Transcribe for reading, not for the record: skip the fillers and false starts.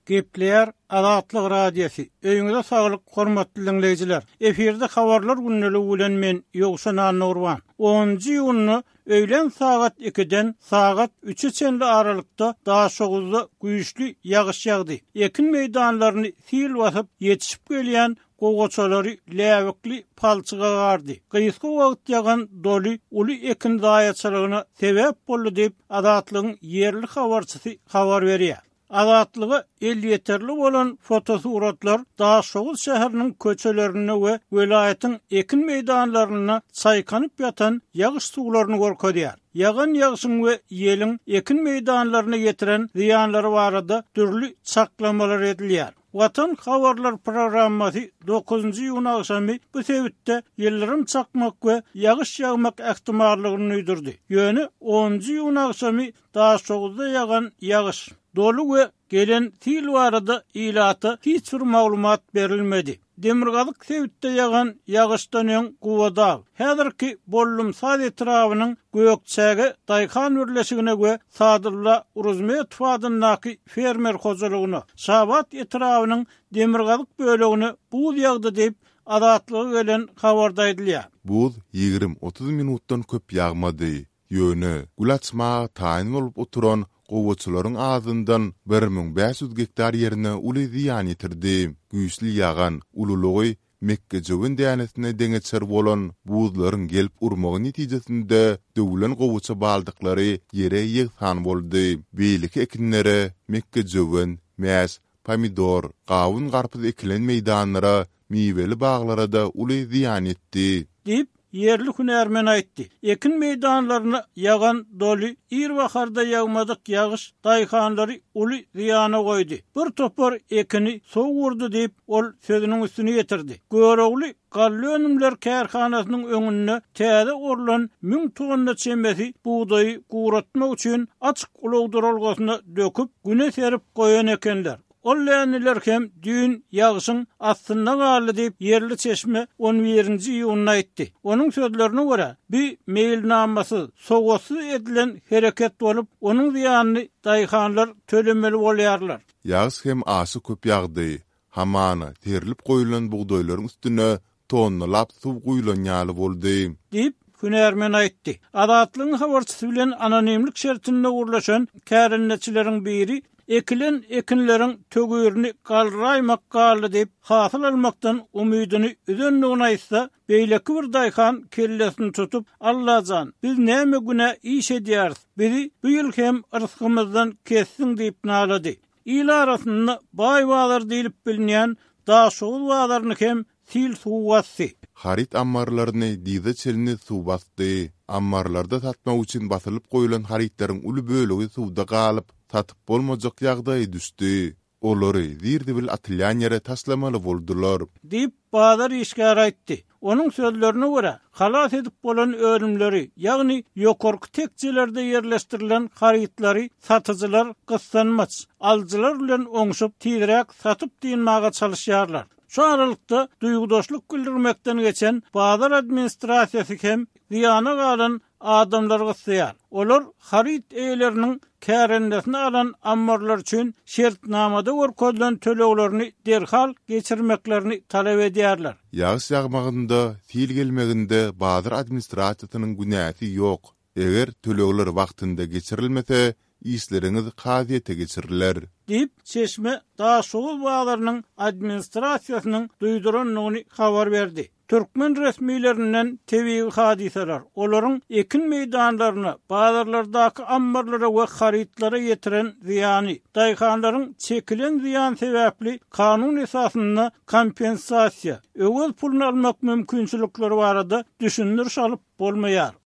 Gepleyer Azatlyk Radiosi. Öýüňizde saglyk, hormatly dinleýijiler. Eferde habarlar günnäli bilen men Ýogsan Nurwan. 10-njy ýylyny öýlen saat 2-den saat 3-e çenli aralykda daha şoguzda güýçli ýagyş ýagdy. Ekin meýdanlaryny sil basyp ýetişip gelýän gogoçalary läwikli palçyga gardy. Gysga wagt ýagan doly uly ekin daýaçylygyna sebäp boldy diýip Azatlygyň yerli habarçysy habar berýär. Azatlygy el ýeterli bolan fotosuratlar Daşoğuz şäheriniň köçelerine we welaýatyň ekin meýdanlaryna çaýkanyp ýatan ýagyş suwlaryny görkezýär. Ýagan ýagyşyň we ýeliň ekin meýdanlaryna getiren ziýanlary barada türli çaklamalar edilýär. Watan habarlar programmasy 9-njy ýyl agşamy bu sebäpde ýyllarym çakmak we ýagyş ýagmak ähtimallygyny ýydyrdy. Ýöne 10-njy ýyl agşamy Daşoğuzda ýagan ýagyş dolu we gelen sil barada ilata hiç bir maglumat berilmedi. Demirgazyk sebäpde ýagan ýagyşdan öň guwada. Häzirki bollum sad etrawynyň gökçäge Daýhan birleşigine we Sadylla Uruzmet fadynyňky fermer hojalygyna Şabat etrawynyň demirgazyk bölegini buz ýagdy diýip Azatlyga gelen habarda edilýär. Buz 20-30 minutdan köp ýagmady. Ýöne gulaçma taýyn bolup oturan gowoçularyň ağzyndan 1500 hektar ýerine uly ziýan ýetirdi. Güýçli ýagan ululugy Mekke jowun dänesine deňeçer bolan buzlaryň gelip urmagy netijesinde döwülen gowoça baldyklary ýere ýygsan boldy. Beýleki ekinlere Mekke jowun, mäs, pomidor, gawun garpyz ekilen meýdanlara, miweli baglara da uly ziýan etdi. Diýip yerli hünärmen aýtdy. Ekin meýdanlaryna ýagan doly ir baharda ýagmadyk ýagyş daýhanlary uly ziýana goýdy. Bir topar ekini sow vurdy diýip ol sözüniň üstüne ýetirdi. Göregli gally önümler kärhanasynyň öňünde täze orulan 1000 tonna çembesi buğdaýy guratmak üçin açyk ulagdyrylgyna döküp güne serip goýan ekenler. Ollaniler hem düğün ýagyşyň astynda galy diýip yerli çeşme 11-nji ýylyna aýtdy. Onuň sözlerine görä, bir meýilnamasy sowasyz edilen hereket bolup, onuň ziýanyny daýhanlar tölemeli bolýarlar. Ýagyş hem asy köp ýagdy. Hamana terilip goýulan buğdaýlaryň üstüne tonnalap suw goýulan ýaly boldy. Diýip hünärmen aýtdy. Azatlygyň habarçysy bilen anonimlik şertinde urlaşan kärenneçileriň biri ekilen ekinleriň tögürini galraýmak galy diýip hasyl almakdan umydyny üzünligine aýtsa, beýleki bir daýhan kellesini tutup, "Allahan, biz näme güne iş edýäris? Bizi bu ýyl hem rızkymyzdan kessin" diýip nalady. İl arasynda baýbalar diýilip bilinýän Daşoğuz waglaryny hem sil suw bassy. Harit ammarlaryny diýde çelini suw bastdy. Ammarlarda satmak üçin basylyp goýulan haritleriň uly bölegi suwda galyp satyp bolmajak ýagdaý düşdi. Olary zirdibil atylýan ýere taslamaly boldular. Diýip bazar işgär aýtdy. Onuň sözlerine görä, halas edip bolan ölümleri, ýagny ýokarky tekjelerde ýerleşdirilen haritlary satyjylar gyssanmaç, aljylar bilen oňşup tiýrek satyp diýilmäge çalışýarlar. Şu aralykda duýgudaşlyk bildirmekden geçen bazar administrasiýasy hem ziýana galan adamlar gysýar. Olar harit eýleriniň kärendesini alan ammarlar üçin şertnamada görkezlen töleglerini derhal geçirmeklerini talep edýärler. Ýagyş ýagmagynda, sil gelmeginde bazar administrasiýasynyň günäsi ýok. Eger tölegler wagtynda geçirilmese, işleriňiz kaziýete geçiriler. Diýip Çeşme Daşoğuz waglarynyň administrasiýasynyň duýduranlygyny habar berdi. Türkmen resmiýlerinden tebii hadiseler, olaryň ekin meýdanlaryna, bazarlardaky ambarlara we haritlara ýetiren ziýany, daýhanlaryň çekilen ziýan sebäpli kanun esasynda kompensasiýa, öwel pulny almak mümkinçilikleri barada düşündiriş alyp bolmaýar.